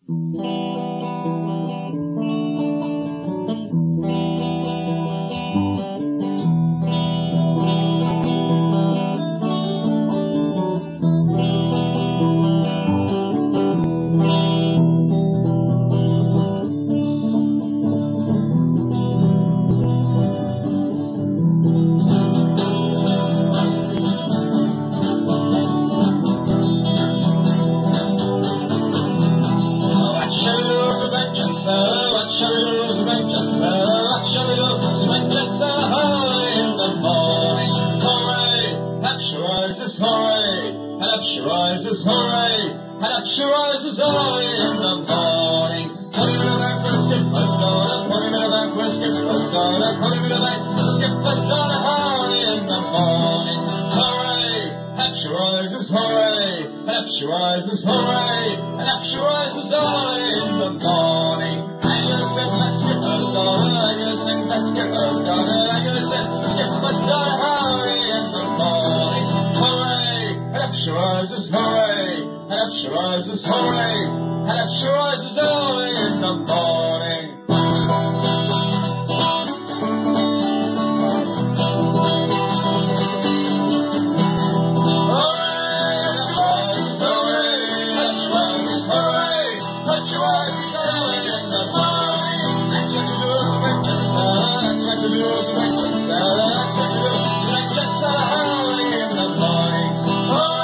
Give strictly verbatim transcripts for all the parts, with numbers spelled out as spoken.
What shall we do to vengeance, sir? What shall we do to vengeance, sir? Hurry in the morning, hooray! Up she rises, hooray! And up she rises, hooray! And up she rises, hooray in the morning. Put him in the back, the skipper's daughter. Put him in the back, the skipper's daughter. Put him in the back, the skipper's daughter. Hurry in the morning, hooray! Up she rises, hooray! And up she rises, hooray! And up she rises, hooray in the morning. I'm gonna sing that skipper's daughter. I'm gonna sing that skipper's daughter. I'm gonna sing that skipper's daughter. Hurry in the morning, hooray! And up she rises, hooray! And up she rises, hooray! And up she rises, hooray in the morning.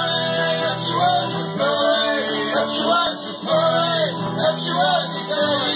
She was